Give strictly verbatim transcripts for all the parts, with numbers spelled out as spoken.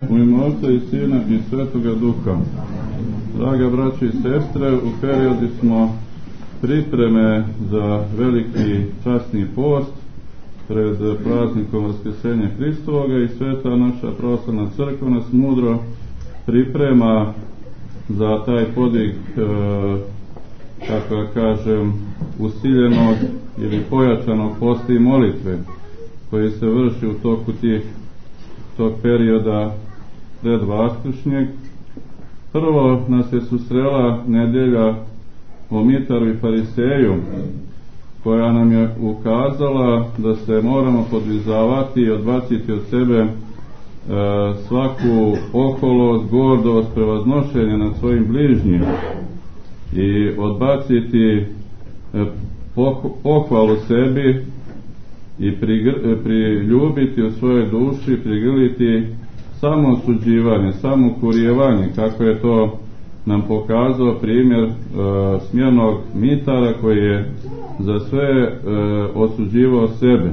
U ime Oca i Sina i Svetoga Duha. Draga braće i sestre, u periodu smo pripreme za veliki časni post pred praznikom Vaskrsenja Hristovoga i sveta naša pravoslavna crkva nas mudro priprema za taj podvig, e, kako da kažem, usiljenog ili pojačanog posta i molitve koji se vrši u toku tih, tog perioda pred Vaskršnjeg. Prvo nas je susrela nedelja o Mitaru i Fariseju, koja nam je ukazala da se moramo podvizavati i odbaciti od sebe e, svaku oholost, gordost, prevaznošenje nad svojim bližnjim i odbaciti e, poh, pohvalu sebi i prigr, priljubiti u svojoj duši, prigrliti samo osuđivanje, samo kurijevanje, kako je to nam pokazao primjer e, smjernog Mitara koji je za sve e, osuđivao sebe.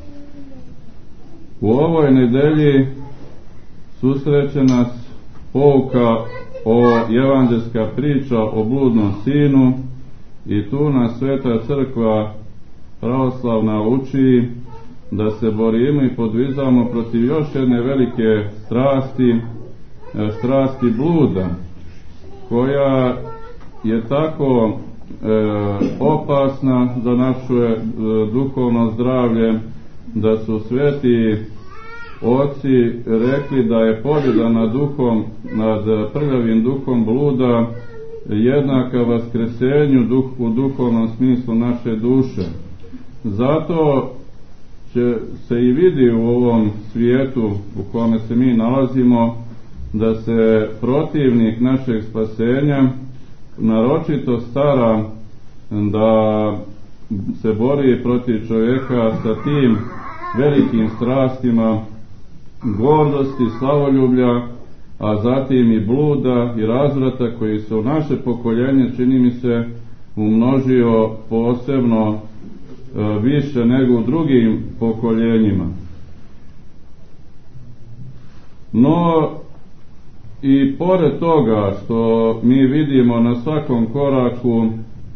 U ovoj nedelji susreće nas pouka o evanđelska priča o bludnom sinu i tu nas Sveta Crkva pravoslavna uči da se borimo i podvizamo protiv još jedne velike strasti, strasti bluda, koja je tako e, opasna za naše e, duhovno zdravlje, da su sveti oci rekli da je pobjeda nad duhom, nad prljavim duhom bluda jednaka vaskrsenju duh, u duhovnom smislu naše duše. Zato će se i vidi u ovom svijetu u kome se mi nalazimo da se protivnik našeg spasenja naročito stara da se bori protiv čovjeka sa tim velikim strastima gordosti, slavoljublja, a zatim i bluda i razvrata koji se u naše pokoljenje, čini mi se, umnožio posebno e, više nego u drugim pokoljenjima. No i pored toga što mi vidimo na svakom koraku e,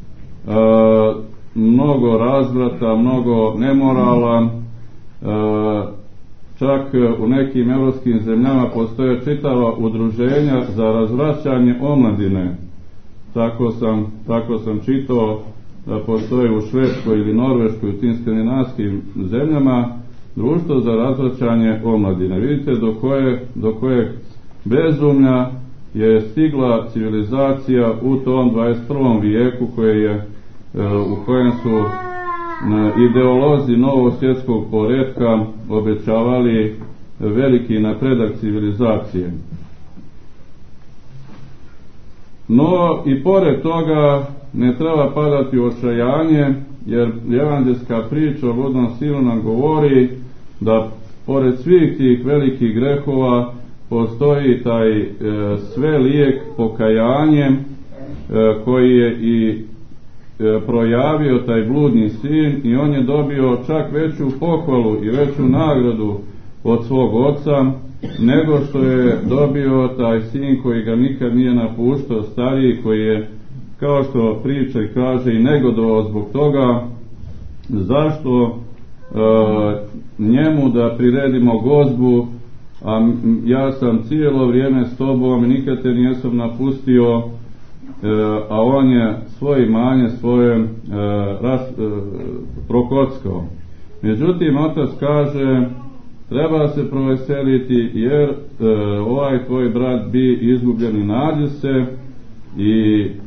mnogo razvrata, mnogo nemorala, e, čak u nekim evropskim zemljama postoje čitava udruženja za razvraćanje omladine. Tako sam, tako sam čitao da postoje u Švedskoj ili Norveškoj, u tim skandinavskim zemljama, društvo za razvraćanje omladine. Vidite do koje, do kojeg bezumlja je stigla civilizacija u tom dvadeset prvom vijeku koje je, u kojem su ideolozi novog svjetskog poretka obećavali veliki napredak civilizacije. No i pored toga ne treba padati u očajanje, jer evanđelska priča o bludnom sinu nam govori da pored svih tih velikih grehova postoji taj e, sve lijek pokajanje e, koji je i e, projavio taj bludni sin i on je dobio čak veću pohvalu i veću nagradu od svog oca nego što je dobio taj sin koji ga nikad nije napuštao, stariji, koji je, kao što priča i kaže, i negodovao zbog toga zašto e, njemu da priredimo gozbu, a ja sam cijelo vrijeme s tobom i nikad te nijesam napustio, e, a on je svoje imanje svoje e, ras, e, prokockao. Međutim, otac kaže, treba se proveseliti jer e, ovaj tvoj brat bi izgubljen i nađe se i e,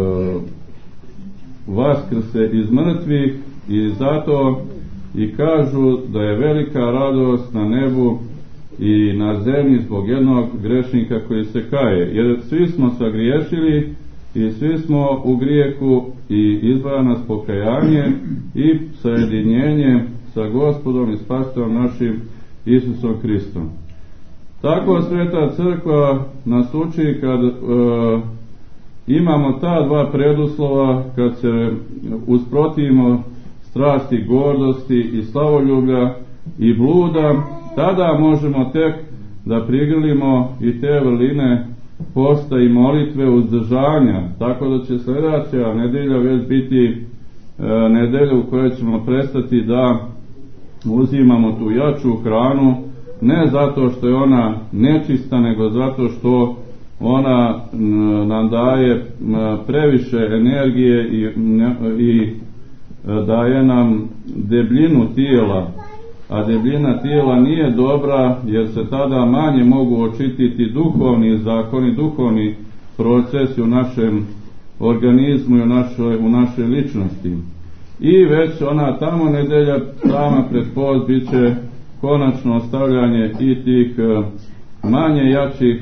vaskrse iz mrtvih, i zato i kažu da je velika radost na nebu i na zemlji zbog jednog grešnika koji se kaje, jer svi smo sagriješili i svi smo u grijehu i izdvaja nas pokajanje i sajedinjenje sa Gospodom i Spasiteljem našim Isusom Hristom. Tako Sveta Crkva nas uči kad e, imamo ta dva preduslova, kad se usprotivimo strasti gordosti i slavoljublja i bluda, tada možemo tek da prigrlimo i te vrline posta i molitve uzdržanja, tako da će sljedeća nedelja već biti e, nedelja u kojoj ćemo prestati da uzimamo tu jaču hranu, ne zato što je ona nečista, nego zato što ona nam daje previše energije i, i daje nam debljinu tijela, a debljina tijela nije dobra, jer se tada manje mogu očititi duhovni zakoni, duhovni procesi u našem organizmu i u našoj, u našoj ličnosti. I već ona tamo nedelja sama pred post bit će konačno ostavljanje i tih manje jačih,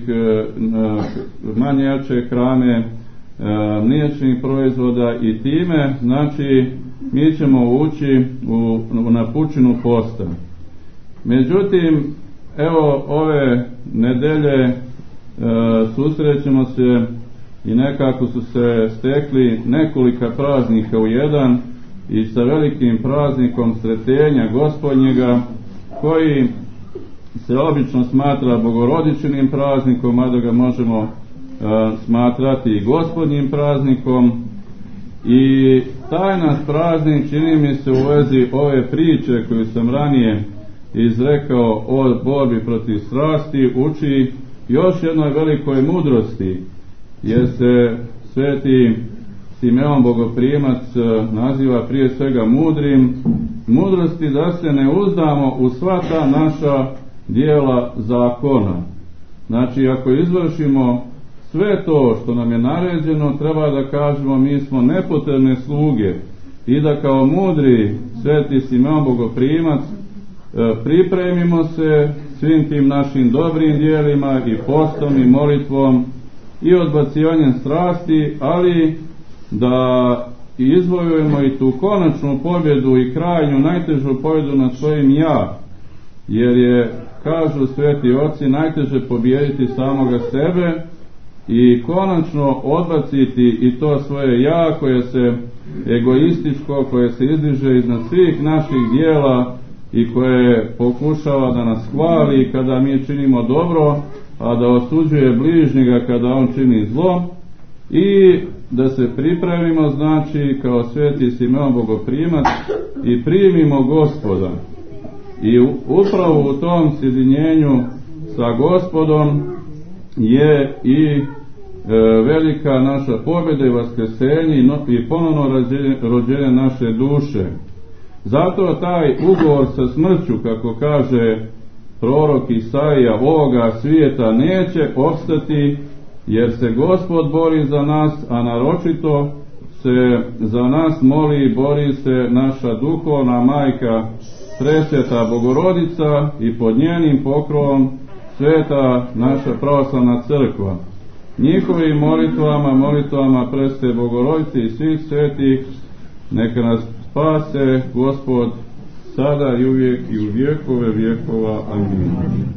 manje jače hrane, mliječnih proizvoda i time, znači, mi ćemo ući u, u napučinu posta. Međutim, evo ove nedelje e, susrećemo se i nekako su se stekli nekolika praznika u jedan i sa velikim praznikom Sretenja Gospodnjega, koji se obično smatra Bogorodičinim praznikom, mada ga možemo e, smatrati i Gospodnjim praznikom. I taj nas praznik, čini mi se, u vezi ove priče koju sam ranije izrekao o borbi protiv strasti, uči još jednoj velikoj mudrosti, jer se sveti Simeon Bogoprimac naziva prije svega mudrim, mudrosti da se ne uzdamo u sva ta naša dijela zakona. Znači, ako izvršimo sve to što nam je naređeno, treba da kažemo mi smo nepotrebne sluge i da kao mudri sveti Simeon Bogoprimac pripremimo se svim tim našim dobrim dijelima i postom i molitvom i odbacivanjem strasti, ali da izvojujemo i tu konačnu pobjedu i krajnju najtežu pobjedu nad svojim ja, jer je, kažu sveti oci, najteže pobijediti samoga sebe i konačno odbaciti i to svoje ja koje se egoističko, koje se izdiže iznad svih naših dijela i koje pokušava da nas hvali kada mi činimo dobro, a da osuđuje bližnjega kada on čini zlo, i da se pripremimo, znači, kao sveti Simeon Bogoprimac i primimo Gospoda. I upravo u tom sjedinjenju sa Gospodom je i e, velika naša pobjeda i vaskrsenje i, no, i ponovno rođenje, rođenje naše duše. Zato taj ugovor sa smrću, kako kaže prorok Isaija, ovoga svijeta neće opstati, jer se Gospod bori za nas, a naročito se za nas moli i bori se naša duhovna majka Presveta Bogorodica i pod njenim pokrovom sveta naša pravoslavna crkva. Njihovim molitvama, molitvama Presvete Bogorodice i svih svetih, neka nas spase Gospod sada i uvijek i u vjekove vjekova. Amin.